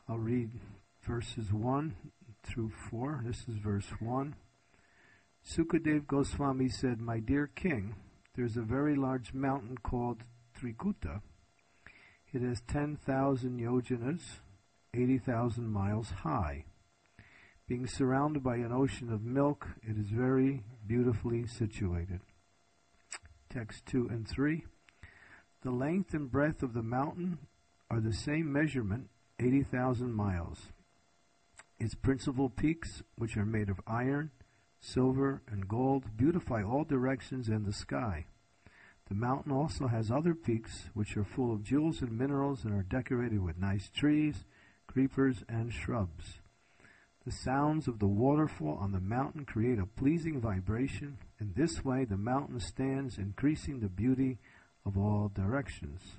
I'll read verses 1 through 4. This is verse 1. Sukadev Goswami said, "My dear king, there's a very large mountain called Trikuta. It is 10,000 yojanas, 80,000 miles high. Being surrounded by an ocean of milk, it is very beautifully situated." Text 2 and 3. The length and breadth of the mountain are the same measurement, 80,000 miles. Its principal peaks, which are made of iron, silver, and gold, beautify all directions and the sky. The mountain also has other peaks, which are full of jewels and minerals and are decorated with nice trees, creepers, and shrubs. The sounds of the waterfall on the mountain create a pleasing vibration. In this way, the mountain stands, increasing the beauty of all directions.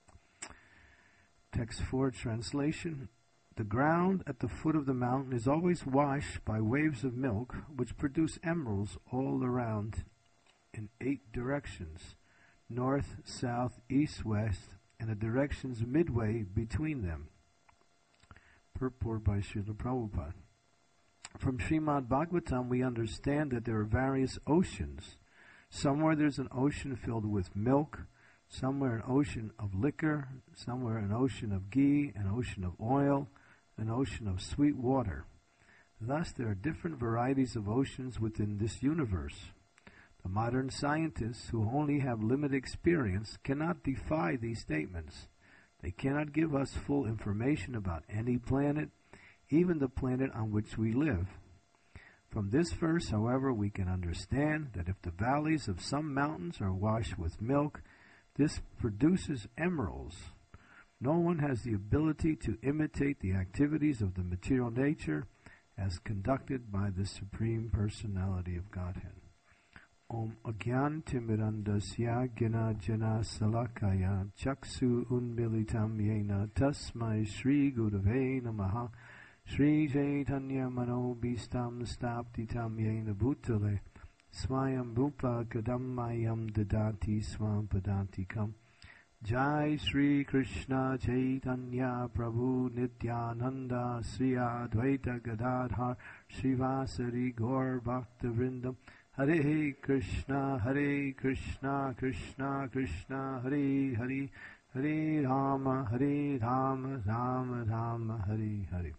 Text 4 translation. The ground at the foot of the mountain is always washed by waves of milk, which produce emeralds all around in 8 directions: north, south, east, west, and the directions midway between them. Purport by Srila Prabhupada. From Srimad Bhagavatam, we understand that there are various oceans. Somewhere there's an ocean filled with milk, somewhere an ocean of liquor, somewhere an ocean of ghee, an ocean of oil, an ocean of sweet water. Thus, there are different varieties of oceans within this universe. The modern scientists, who only have limited experience, cannot defy these statements. They cannot give us full information about any planet, even the planet on which we live. From this verse, however, we can understand that if the valleys of some mountains are washed with milk, this produces emeralds. No one has the ability to imitate the activities of the material nature as conducted by the Supreme Personality of Godhead. Om Agyan Timirandasya Gina Jana Salakaya Chaksu Unmilitam Yena Tasmai Shri Gurave Namaha Shri Chaitanya Mano Bhistam Staptitam Yena Bhutale Swayam Bhupa Kadammayam Dadati Swam Padantikam Jai Shri Krishna Chaitanya Prabhu Nityananda Sri Advaita Gadadhar Srivasari Gaur Bhakta Hare Krishna Krishna Krishna Hare Hare Hare Rama Rama Rama Hare Hare.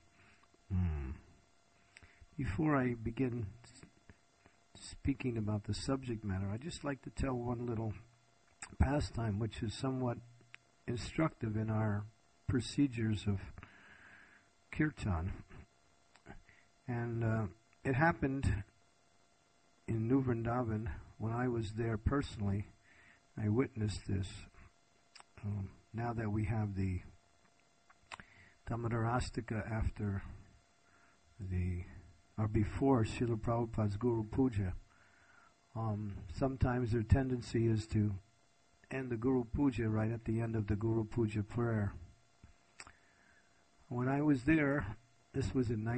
Before I begin speaking about the subject matter, I'd just like to tell one little pastime which is somewhat instructive in our procedures of kirtan. And it happened in New Vrindavan when I was there personally. I witnessed this. Now that we have the Dhammadarastika after or before Srila Prabhupada's Guru Puja, sometimes their tendency is to end the Guru Puja right at the end of the Guru Puja prayer. When I was there, this was in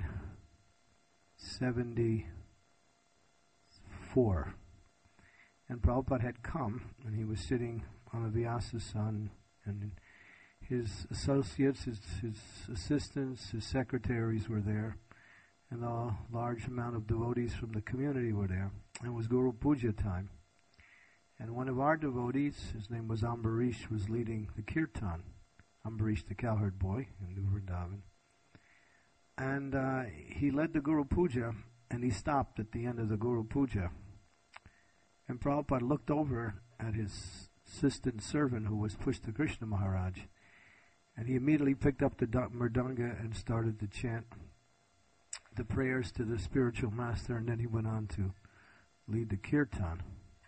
1974, and Prabhupada had come, and he was sitting on a Vyasa-san, and his associates, his assistants, his secretaries were there, and a large amount of devotees from the community were there. And it was Guru Puja time. And one of our devotees, his name was Ambarish, was leading the kirtan. Ambarish, the cowherd boy in New Vrindavan. And he led the Guru Puja, and he stopped at the end of the Guru Puja. And Prabhupada looked over at his assistant servant, who was Pushta Krishna Maharaj, and he immediately picked up the mridanga and started to chant the prayers to the spiritual master, and then he went on to lead the kirtan.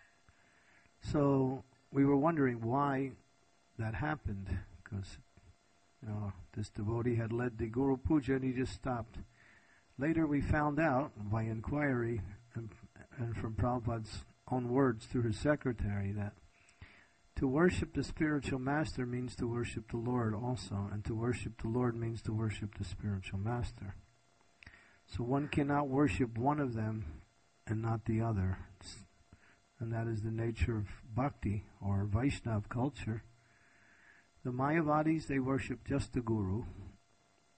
So we were wondering why that happened, because this devotee had led the Guru Puja and he just stopped. Later we found out by inquiry and from Prabhupada's own words through his secretary that to worship the spiritual master means to worship the Lord also, and to worship the Lord means to worship the spiritual master. So one cannot worship one of them and not the other. And that is the nature of bhakti or Vaishnava culture. The Mayavadis, they worship just the Guru.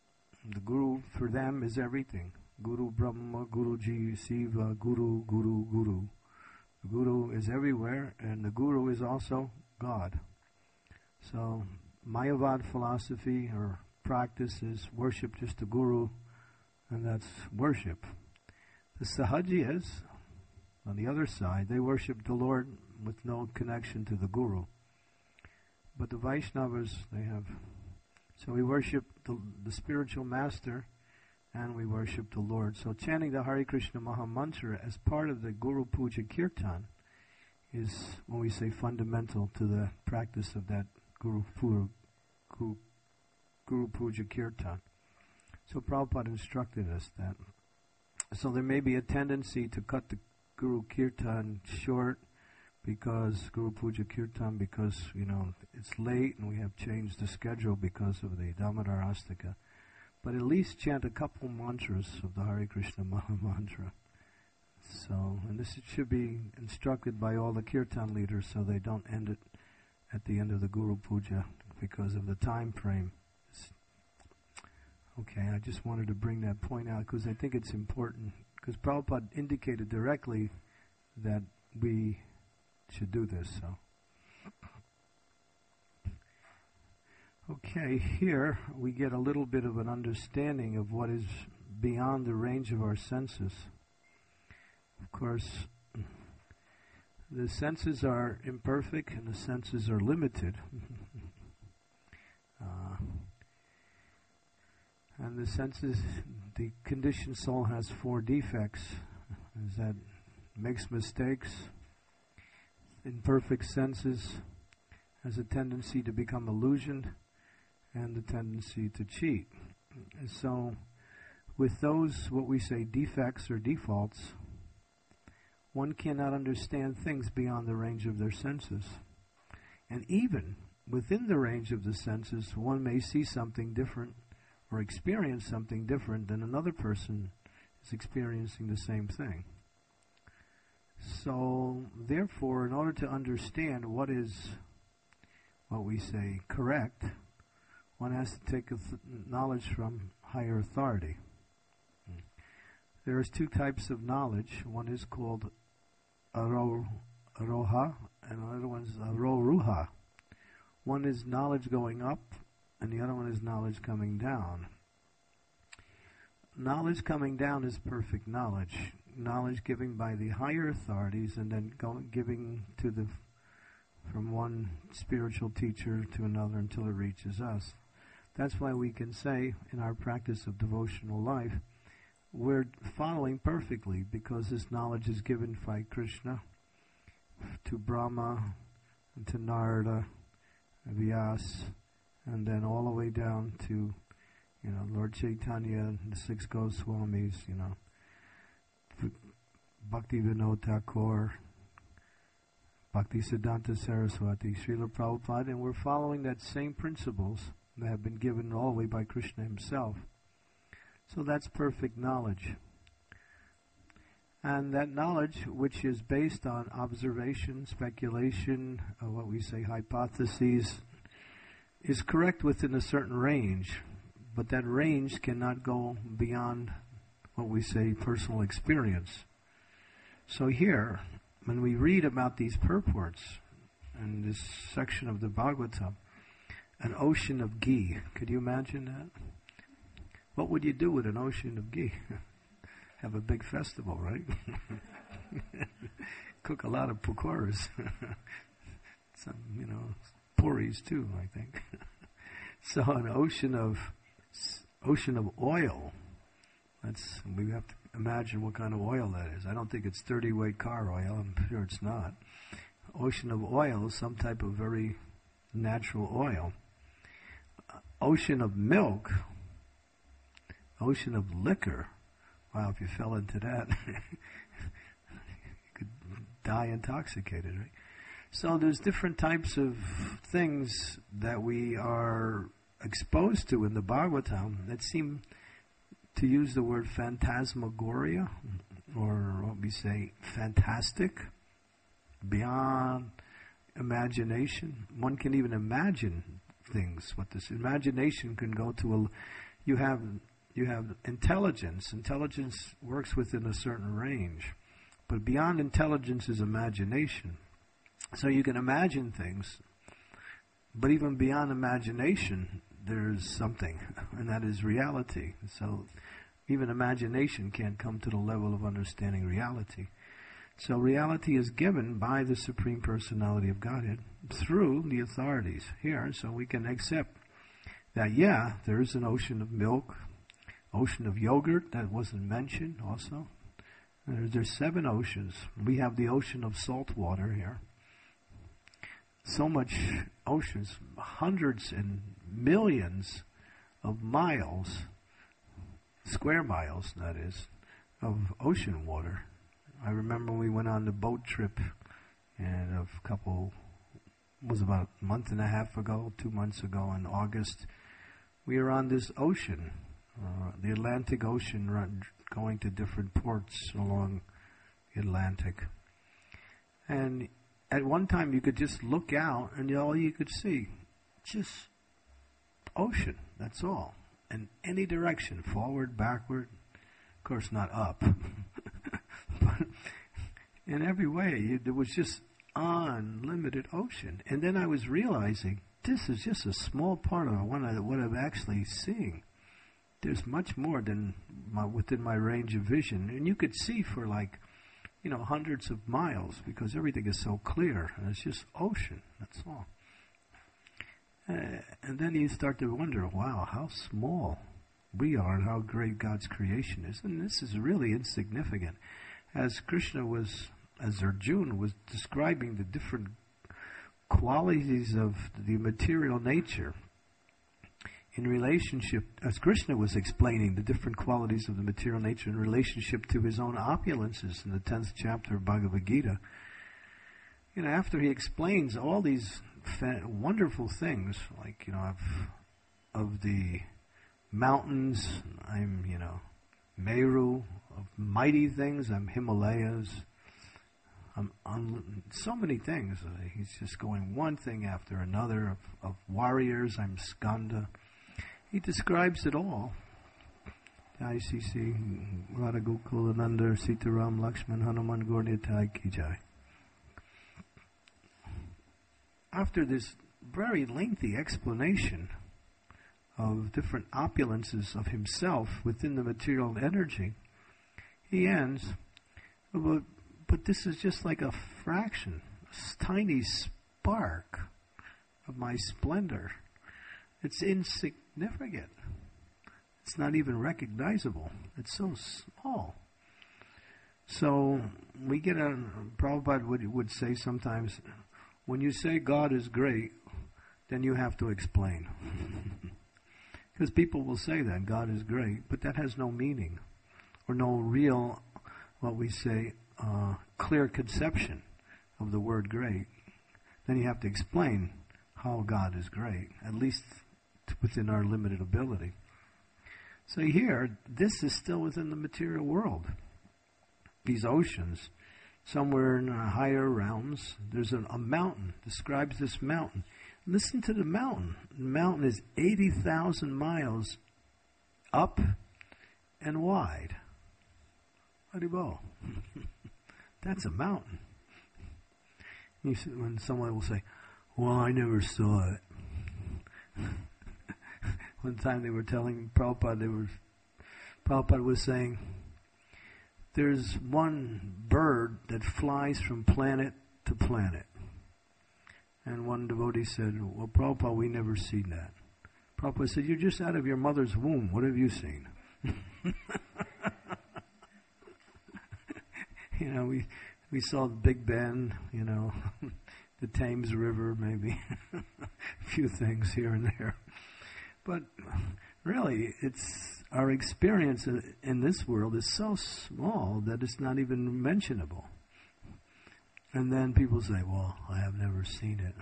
The Guru for them is everything. Guru Brahma, Guru Ji, Siva, Guru, Guru, Guru. The Guru is everywhere, and the Guru is also God. So, Mayavad philosophy or practice is worship just the Guru, and that's worship. The Sahajiyas, on the other side, they worship the Lord with no connection to the Guru. But the Vaishnavas, they have. So we worship the spiritual master, and we worship the Lord. So chanting the Hare Krishna Maha Mantra as part of the Guru Puja Kirtan is, when we say, fundamental to the practice of that Guru Puja Kirtan. So Prabhupada instructed us that. So there may be a tendency to cut the Guru Kirtan short because Guru Puja Kirtan, because, it's late and we have changed the schedule because of the Damodar Astika. But at least chant a couple mantras of the Hare Krishna Maha Mantra. So, and this should be instructed by all the Kirtan leaders so they don't end it at the end of the Guru Puja because of the time frame. Okay, I just wanted to bring that point out because I think it's important. Because Prabhupada indicated directly that we should do this. So, okay, here we get a little bit of an understanding of what is beyond the range of our senses. Of course, the senses are imperfect and the senses are limited. And the senses, the conditioned soul has 4 defects. Is that makes mistakes, imperfect senses, has a tendency to become illusioned, and the tendency to cheat. And so, with those, what we say, defects or defaults, one cannot understand things beyond the range of their senses. And even within the range of the senses, one may see something different or experience something different than another person is experiencing the same thing. So, therefore, in order to understand what is, what we say, correct, one has to take knowledge from higher authority. There is 2 types of knowledge. One is called aroha, and another one is aroruha. One is knowledge going up, and the other one is knowledge coming down. Knowledge coming down is perfect knowledge. Knowledge given by the higher authorities and then giving to from one spiritual teacher to another until it reaches us. That's why we can say in our practice of devotional life, we're following perfectly because this knowledge is given by Krishna to Brahma and to Narada, Vyas, and then all the way down to, Lord Chaitanya, the 6 Goswamis, Bhakti Vinod Thakur, Bhakti Siddhanta Saraswati, Srila Prabhupada, and we're following that same principles that have been given all the way by Krishna himself. So that's perfect knowledge. And that knowledge, which is based on observation, speculation, what we say hypotheses, is correct within a certain range, but that range cannot go beyond what we say personal experience. So here, when we read about these purports in this section of the Bhagavatam, an ocean of ghee, could you imagine that? What would you do with an ocean of ghee? Have a big festival, right? Cook a lot of pakoras. Some, puris too, I think. So an ocean of oil. We have to imagine what kind of oil that is. I don't think it's 30-weight car oil. I'm sure it's not. Ocean of oil, some type of very natural oil. Ocean of milk. Ocean of liquor. Wow, if you fell into that, you could die intoxicated, right? So there's different types of things that we are exposed to in the Bhagavatam that seem to use the word phantasmagoria, or what we say, fantastic, beyond imagination. One can even imagine things. What this imagination can go to you have you have intelligence. Intelligence works within a certain range. But beyond intelligence is imagination. So you can imagine things, but even beyond imagination, there's something, and that is reality. So even imagination can't come to the level of understanding reality. So reality is given by the Supreme Personality of Godhead through the authorities here, so we can accept that, yeah, there is an ocean of milk, ocean of yogurt that wasn't mentioned also. There's 7 oceans. We have the ocean of salt water here. So much oceans, hundreds and millions of miles, square miles that is, of ocean water. I remember we went on the boat trip, and was about a month and a half ago, 2 months ago in August. We were on this ocean, the Atlantic Ocean, going to different ports along the Atlantic. And at one time you could just look out and all you could see, just ocean, that's all. In any direction, forward, backward, of course not up. But in every way, there was just unlimited ocean. And then I was realizing, this is just a small part of what I'm actually seeing. There's much more than within my range of vision. And you could see for hundreds of miles because everything is so clear. And it's just ocean, that's all. And then you start to wonder, wow, how small we are and how great God's creation is. And this is really insignificant. As Arjuna was describing the different qualities of the material nature in relationship, as Krishna was explaining the different qualities of the material nature in relationship to his own opulences in the 10th chapter of Bhagavad Gita, after he explains all these wonderful things, like, of the mountains, I'm, Meru, of mighty things, I'm Himalayas, I'm so many things. He's just going one thing after another. Of warriors, I'm Skanda. He describes it all. ICC, Radha Gokulananda, Sitaram, Lakshman, Hanuman, Gaura Ki Jai. After this very lengthy explanation of different opulences of himself within the material energy, he ends, but this is just like a fraction, a tiny spark of my splendor. It's insignificant. It's not even recognizable. It's so small. So we get Prabhupada would say sometimes, when you say God is great, then you have to explain. Because people will say that, God is great, but that has no meaning or no real, what we say, clear conception of the word great. Then you have to explain how God is great, at least within our limited ability. So here, this is still within the material world. These oceans, somewhere in our higher realms, there's a mountain, describes this mountain. Listen to the mountain. The mountain is 80,000 miles up and wide. Haribol. That's a mountain. When someone will say, well, I never saw it. One time they were telling Prabhupada, Prabhupada was saying, there's one bird that flies from planet to planet. And one devotee said, well, Prabhupada, we never seen that. Prabhupada said, you're just out of your mother's womb. What have you seen? We saw the Big Ben, the Thames River, maybe a few things here and there. But really, our experience in this world is so small that it's not even mentionable. And then people say, well, I have never seen it.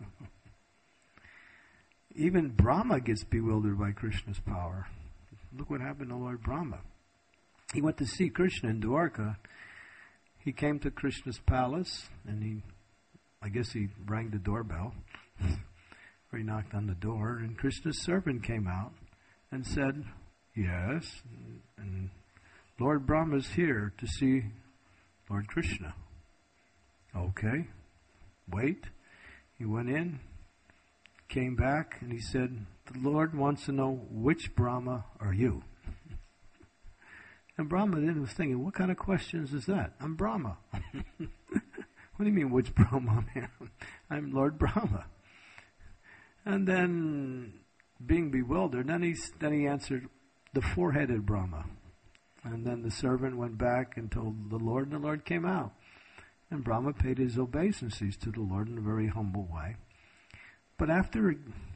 Even Brahma gets bewildered by Krishna's power. Look what happened to Lord Brahma. He went to see Krishna in Dwarka. He came to Krishna's palace, and I guess he rang the doorbell, or he knocked on the door, and Krishna's servant came out and said, Yes. And Lord Brahma's here to see Lord Krishna. Okay. Wait. He went in, came back, and he said, the Lord wants to know, which Brahma are you? And Brahma then was thinking, what kind of questions is that? I'm Brahma. What do you mean, which Brahma I am? I'm Lord Brahma. And then, being bewildered, then he answered, the four-headed Brahma. And then the servant went back and told the Lord, and the Lord came out. And Brahma paid his obeisances to the Lord in a very humble way. But after,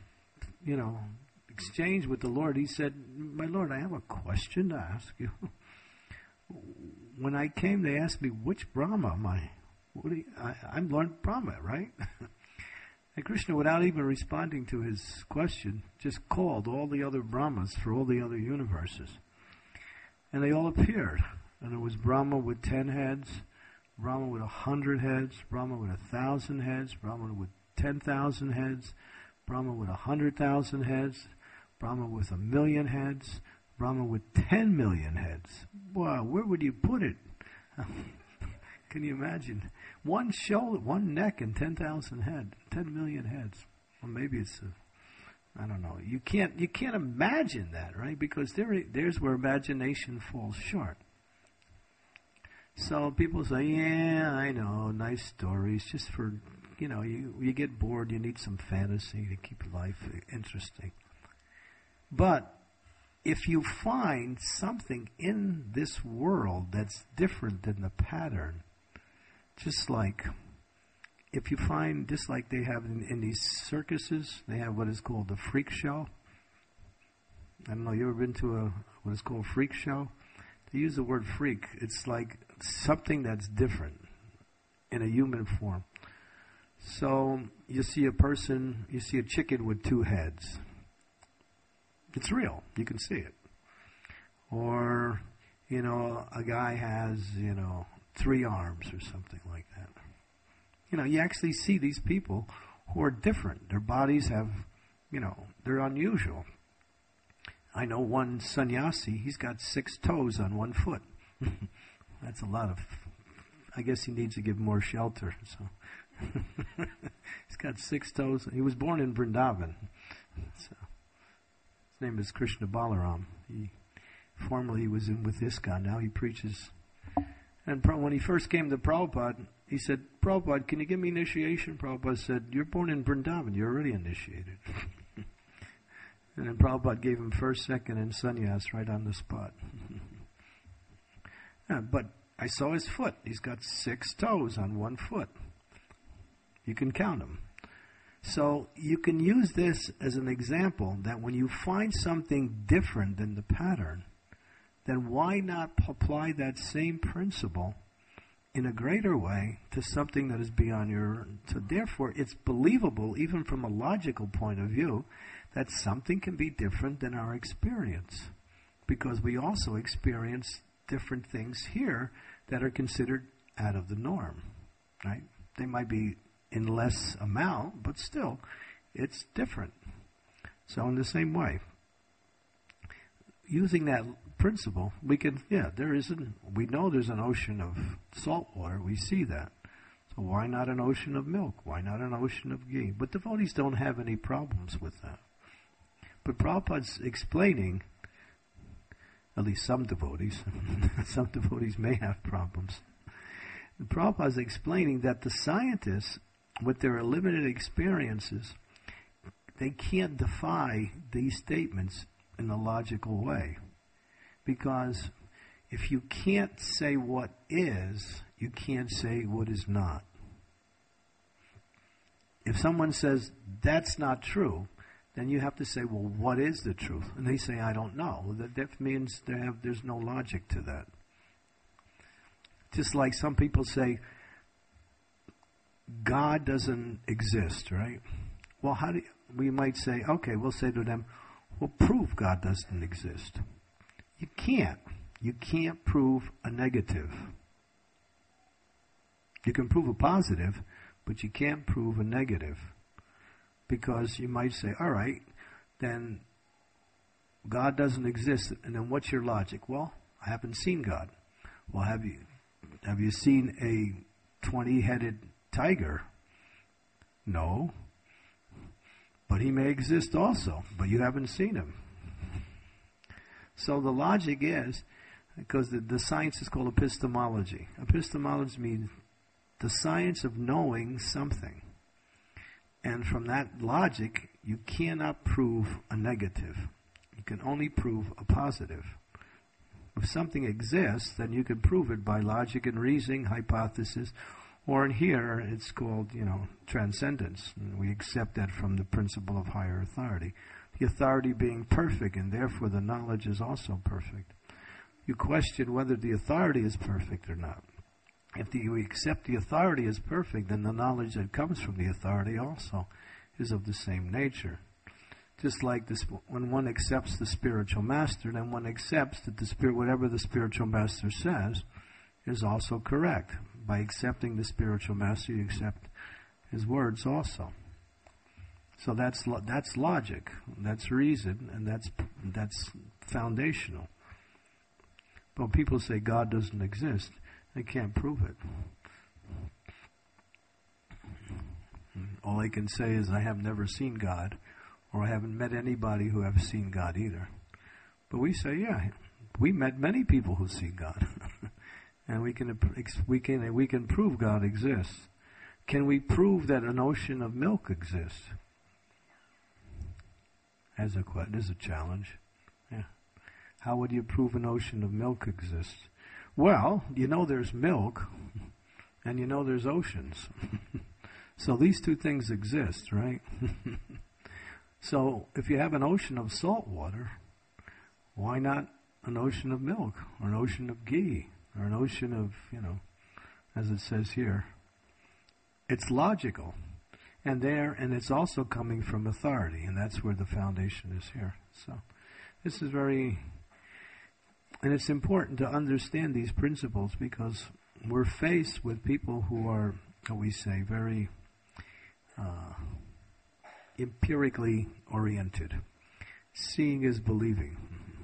exchange with the Lord, he said, my Lord, I have a question to ask you. When I came, they asked me, which Brahma am I? I'm Lord Brahma, right? And Krishna, without even responding to his question, just called all the other Brahmas for all the other universes. And they all appeared. And it was Brahma with 10 heads, Brahma with 100 heads, Brahma with 1,000 heads, Brahma with 10,000 heads, Brahma with 100,000 heads, Brahma with 1,000,000 heads, Brahma with 10 million heads. Wow, where would you put it? Can you imagine? One shoulder, one neck, and 10,000 heads, 10 million heads. Or maybe it's, I don't know. You can't imagine that, right? Because there's where imagination falls short. So people say, yeah, I know, nice stories, just for, you get bored, you need some fantasy to keep life interesting. But if you find something in this world that's different than the pattern, just like if you find, just like they have in these circuses, they have what is called the freak show. I don't know, you ever been to what is called freak show? They use the word freak. It's like something that's different in a human form. So you see a chicken with 2 heads. It's real. You can see it. Or, a guy has, 3 arms or something like that. You actually see these people who are different. Their bodies have, they're unusual. I know one sannyasi, he's got 6 toes on 1 foot. That's a lot of, I guess he needs to give more shelter. So he's got 6 toes. He was born in Vrindavan. So his name is Krishna Balaram. Formerly he was with ISKCON. Now he preaches. And when he first came to Prabhupada, he said, Prabhupada, can you give me initiation? Prabhupada said, you're born in Vrindavan. You're already initiated. And then Prabhupada gave him first, second, and sannyas right on the spot. Yeah, but I saw his foot. He's got 6 toes on 1 foot. You can count them. So you can use this as an example that when you find something different than the pattern, then why not apply that same principle in a greater way to something that is beyond your... So therefore, it's believable, even from a logical point of view, that something can be different than our experience. Because we also experience different things here that are considered out of the norm, right? They might be in less amount, but still, it's different. So in the same way, using that principle, we can, we know there's an ocean of salt water, we see that. So why not an ocean of milk? Why not an ocean of ghee? But devotees don't have any problems with that. But Prabhupada's explaining, at least some devotees, some devotees may have problems. Prabhupada's explaining that the scientists, with their limited experiences, they can't defy these statements in a logical way. Because if you can't say what is, you can't say what is not. If someone says, that's not true, then you have to say, well, what is the truth? And they say, I don't know. Well, that means there's no logic to that. Just like some people say, God doesn't exist, right? Well, we might say, okay, we'll say to them, well, prove God doesn't exist. You can't. You can't prove a negative. You can prove a positive, but you can't prove a negative. Because you might say, all right, then God doesn't exist, and then what's your logic? Well, I haven't seen God. Well, have you seen a 20-headed tiger? No. But he may exist also, but you haven't seen him. So the logic is, because the science is called epistemology. Epistemology means the science of knowing something. And from that logic, you cannot prove a negative. You can only prove a positive. If something exists, then you can prove it by logic and reasoning, hypothesis, or in here, it's called, transcendence. And we accept that from the principle of higher authority. The authority being perfect, and therefore the knowledge is also perfect. You question whether the authority is perfect or not. If we accept the authority as perfect, then the knowledge that comes from the authority also is of the same nature. Just like this, when one accepts the spiritual master, then one accepts that whatever the spiritual master says is also correct. By accepting the spiritual master, you accept his words also. So that's logic, that's reason, and that's foundational. But when people say God doesn't exist, they can't prove it. All they can say is, I have never seen God, or I haven't met anybody who have seen God either. But we say, yeah, we met many people who see God. And we can prove God exists. Can we prove that an ocean of milk exists? This is a challenge. Yeah. How would you prove an ocean of milk exists? Well, there's milk, and there's oceans. So these two things exist, right? So if you have an ocean of salt water, why not an ocean of milk, or an ocean of ghee, or an ocean of, as it says here? It's logical. And it's also coming from authority, and that's where the foundation is here. So this is and it's important to understand these principles, because we're faced with people who are, how we say, very empirically oriented. Seeing is believing.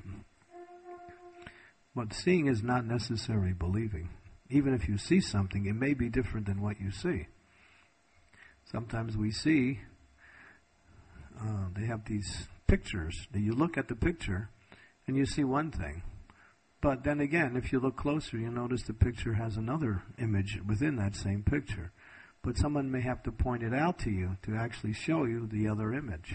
But seeing is not necessarily believing. Even if you see something, it may be different than what you see. Sometimes we see, they have these pictures, that you look at the picture and you see one thing. But then again, if you look closer, you notice the picture has another image within that same picture. But someone may have to point it out to you to actually show you the other image.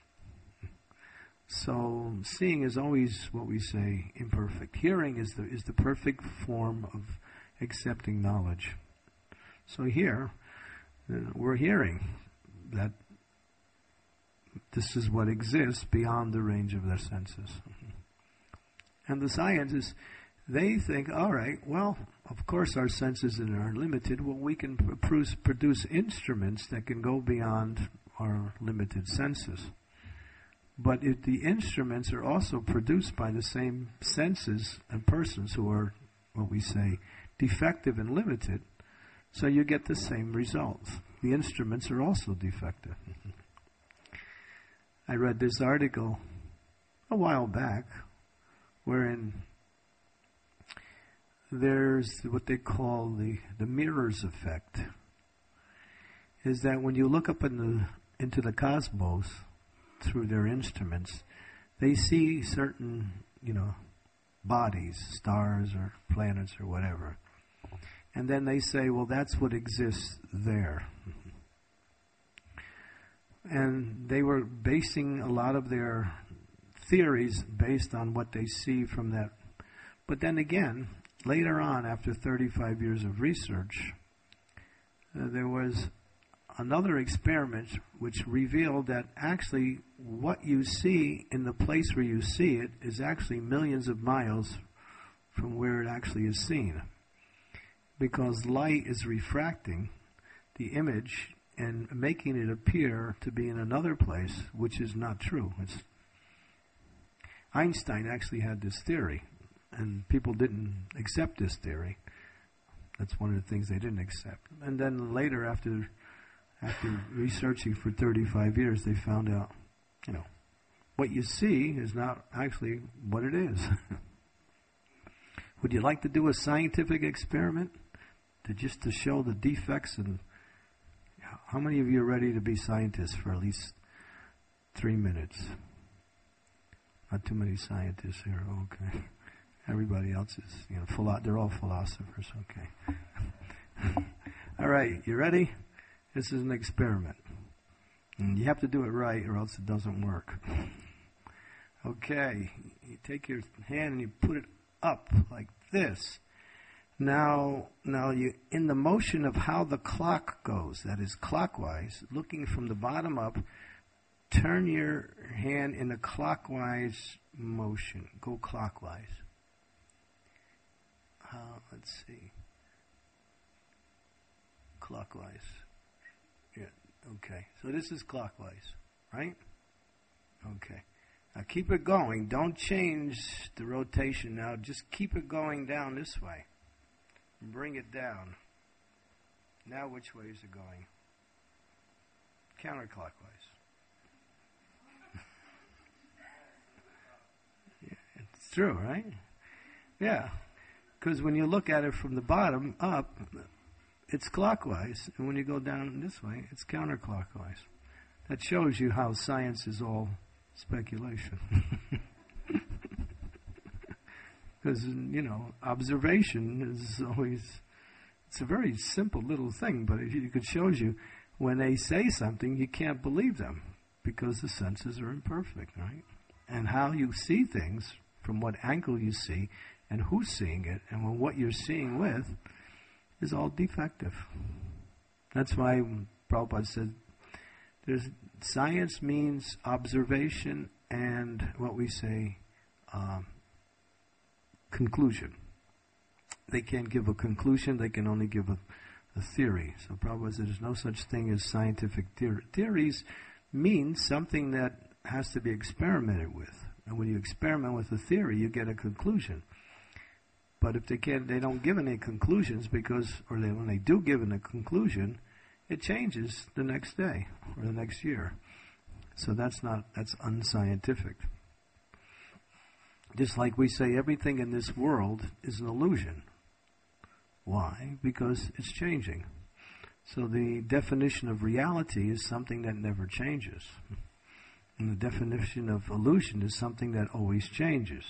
So seeing is always, what we say, imperfect. Hearing is the perfect form of accepting knowledge. So here, we're hearing that this is what exists beyond the range of their senses. And the scientists, they think, all right, well, of course our senses are limited. Well, we can produce instruments that can go beyond our limited senses. But if the instruments are also produced by the same senses and persons who are, what we say, defective and limited, so you get the same results. The instruments are also defective. I read this article a while back wherein there's what they call the mirrors effect. Is that when you look up into the cosmos through their instruments, they see certain, bodies, stars or planets or whatever. And then they say, well, that's what exists there. And they were basing a lot of their theories based on what they see from that. But then again, later on, after 35 years of research, there was another experiment which revealed that actually what you see in the place where you see it is actually millions of miles from where it actually is seen. Because light is refracting the image and making it appear to be in another place, which is not true. Einstein actually had this theory, and people didn't accept this theory. That's one of the things they didn't accept. And then later, after researching for 35 years, they found out, what you see is not actually what it is. Would you like to do a scientific experiment to show the defects? And how many of you are ready to be scientists for at least 3 minutes? Not too many scientists here. Okay. Everybody else is, they're all philosophers. Okay. All right, you ready? This is an experiment. And you have to do it right or else it doesn't work. Okay. You take your hand and you put it up like this. Now you, in the motion of how the clock goes, that is clockwise, looking from the bottom up, turn your hand in a clockwise motion. Go clockwise. Let's see. Clockwise. Yeah, okay. So this is clockwise, right? Okay. Now keep it going. Don't change the rotation now. Just keep it going down this way. Bring it down. Now which way is it going? Counterclockwise. Yeah, it's true, right? Yeah. Because when you look at it from the bottom up, it's clockwise. And when you go down this way, it's counterclockwise. That shows you how science is all speculation. Because, observation is always, it's a very simple little thing, but it shows you when they say something, you can't believe them because the senses are imperfect, right? And how you see things, from what angle you see, and who's seeing it, and what you're seeing with, is all defective. That's why Prabhupada said, science means observation and what we say, conclusion. They can't give a conclusion, they can only give a theory. So Prabhupada said there's no such thing as scientific theory. Theories mean something that has to be experimented with. And when you experiment with a theory, you get a conclusion. But if they don't give any conclusions when they do give a conclusion, it changes the next day or the next year. So that's unscientific. Just like we say everything in this world is an illusion. Why? Because it's changing. So the definition of reality is something that never changes. And the definition of illusion is something that always changes.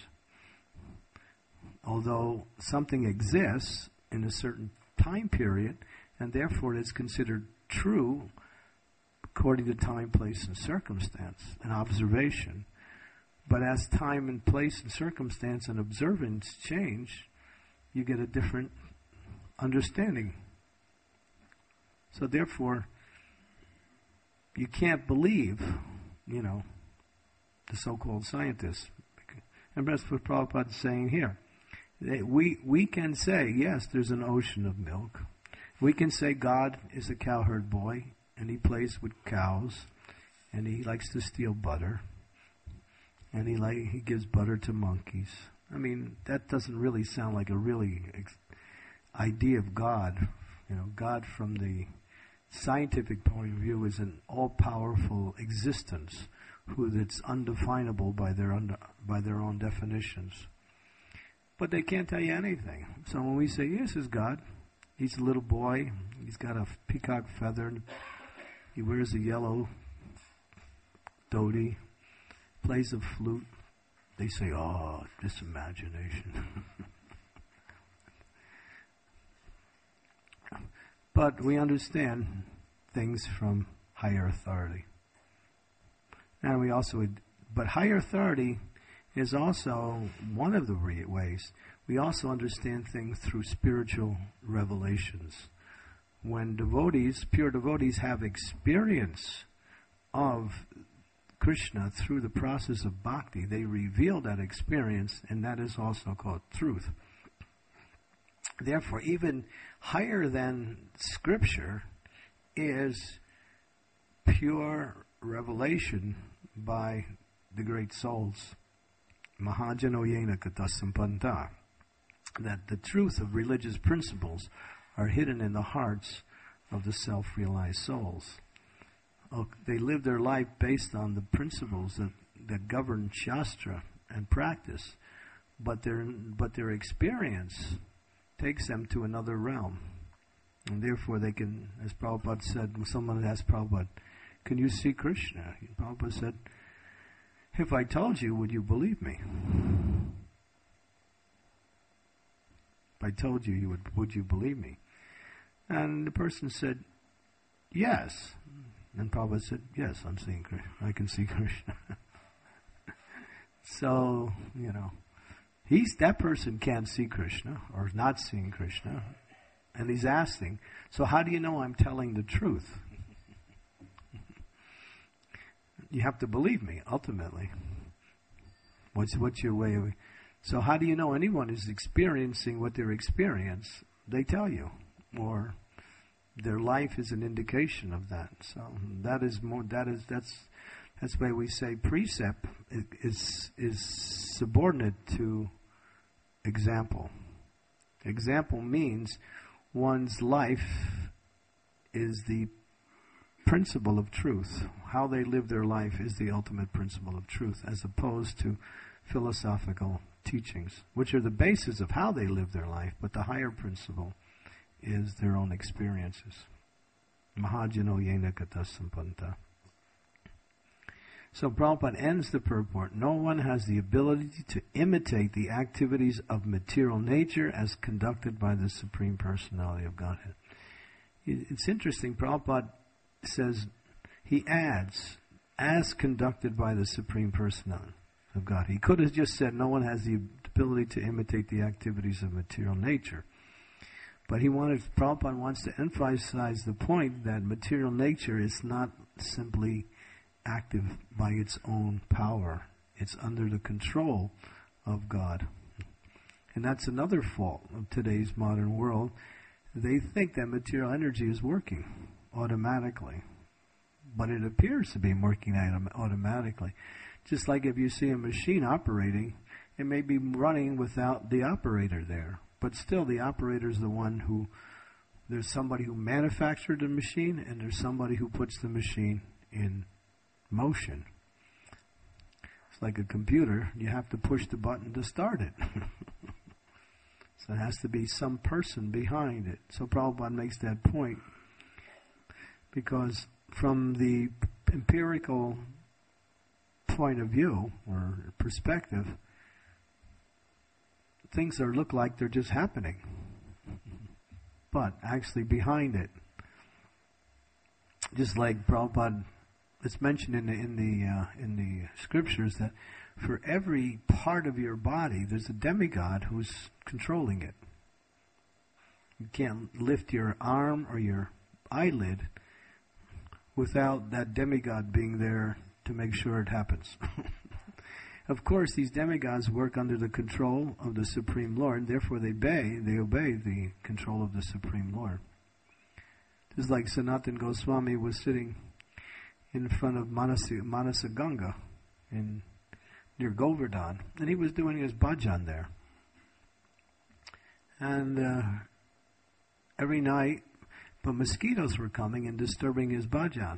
Although something exists in a certain time period, and therefore it's considered true according to time, place, and circumstance, and observation. But as time and place and circumstance and observance change, you get a different understanding. So therefore, you can't believe, the so-called scientists. And that's what Prabhupada is saying here. We can say, yes, there's an ocean of milk. We can say God is a cowherd boy, and he plays with cows, and he likes to steal butter, and he gives butter to monkeys. I mean, that doesn't really sound like a really idea of God. God from the scientific point of view is an all-powerful existence that's undefinable by their own definitions. But they can't tell you anything. So when we say, yes, is God, he's a little boy, he's got a peacock feather, he wears a yellow dhoti, plays a flute, they say, oh, just imagination. But we understand things from higher authority. And but higher authority is also one of the ways. We also understand things through spiritual revelations. When pure devotees have experience of Krishna through the process of bhakti, they reveal that experience, and that is also called truth. Therefore, even higher than Scripture is pure revelation by the great souls. Mahajano yena kata sampanta. That the truth of religious principles are hidden in the hearts of the self-realized souls. They live their life based on the principles that that govern Shastra and practice, but their experience takes them to another realm. And therefore they can, as Prabhupada said, when someone asked Prabhupada, can you see Krishna? Prabhupada said, if I told you, would you believe me? If I told you, would you believe me? And the person said, yes. And Prabhupada said, yes, I'm seeing Krishna. I can see Krishna. So, that person can't see Krishna, or is not seeing Krishna. And he's asking, so how do you know I'm telling the truth? You have to believe me, ultimately. What's your way of... So how do you know anyone is experiencing what they're experiencing? They tell you. Or their life is an indication of that. So that's why we say precept is subordinate to example. Example means one's life is the principle of truth. How they live their life is the ultimate principle of truth, as opposed to philosophical teachings, which are the basis of how they live their life, but the higher principle is their own experiences. Mahajano yena kata sampanta. So Prabhupada ends the purport, no one has the ability to imitate the activities of material nature as conducted by the Supreme Personality of Godhead. It's interesting, Prabhupada says, he adds, as conducted by the Supreme Personality of God. He could have just said, no one has the ability to imitate the activities of material nature. But Prabhupada wants to emphasize the point that material nature is not simply active by its own power. It's under the control of God. And that's another fault of today's modern world. They think that material energy is working automatically. But it appears to be working automatically. Just like if you see a machine operating, it may be running without the operator there. But still, the operator is the one who, there's somebody who manufactured the machine, and there's somebody who puts the machine in motion. It's like a computer. You have to push the button to start it. So it has to be some person behind it. So Prabhupada makes that point. Because from the empirical point of view, or perspective, things look like they're just happening. But actually behind it, just like Prabhupada, it's mentioned in the scriptures that for every part of your body, there's a demigod who's controlling it. You can't lift your arm or your eyelid without that demigod being there to make sure it happens. Of course, these demigods work under the control of the Supreme Lord, therefore they obey the control of the Supreme Lord. Just like Sanatana Goswami was sitting in front of Manasa Ganga near Govardhan, and he was doing his bhajan there. And every night, but mosquitoes were coming and disturbing his bhajan.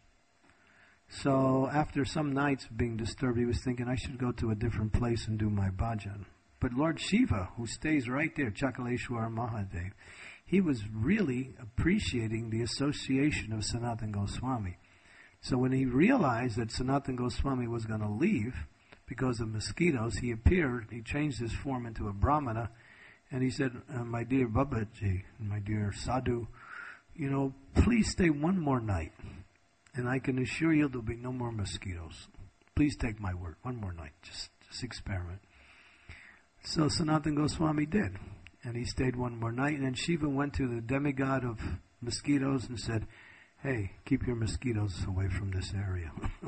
So after some nights of being disturbed, he was thinking, I should go to a different place and do my bhajan. But Lord Shiva, who stays right there, Chakaleshwar Mahadev, he was really appreciating the association of Sanatana Goswami. So when he realized that Sanatana Goswami was going to leave because of mosquitoes, he appeared, he changed his form into a Brahmana, and he said, my dear Babaji, my dear Sadhu, please stay one more night. And I can assure you there'll be no more mosquitoes. Please take my word. One more night. Just experiment. So Sanatana Goswami did. And he stayed one more night. And then Shiva went to the demigod of mosquitoes and said, hey, keep your mosquitoes away from this area.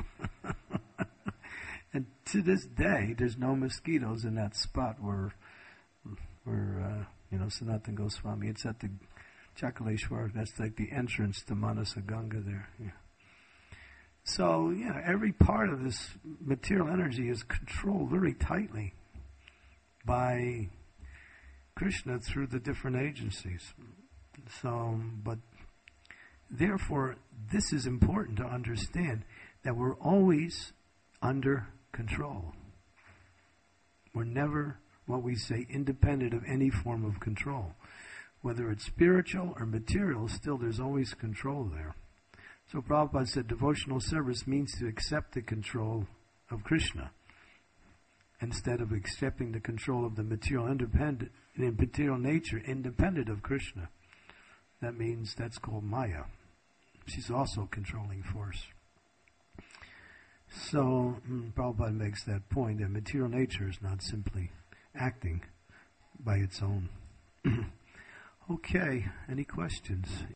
And to this day, there's no mosquitoes in that spot where Sanatana Goswami. It's at the Chakaleshwar. That's like the entrance to Manasa Ganga there. Yeah. So, every part of this material energy is controlled very tightly by Krishna through the different agencies. So, but therefore, this is important to understand, that we're always under control. We're never, what we say, independent of any form of control. Whether it's spiritual or material, still there's always control there. So Prabhupada said devotional service means to accept the control of Krishna instead of accepting the control of the material nature independent of Krishna. That means that's called Maya. She's also a controlling force. So Prabhupada makes that point that material nature is not simply acting by its own. Okay, any questions?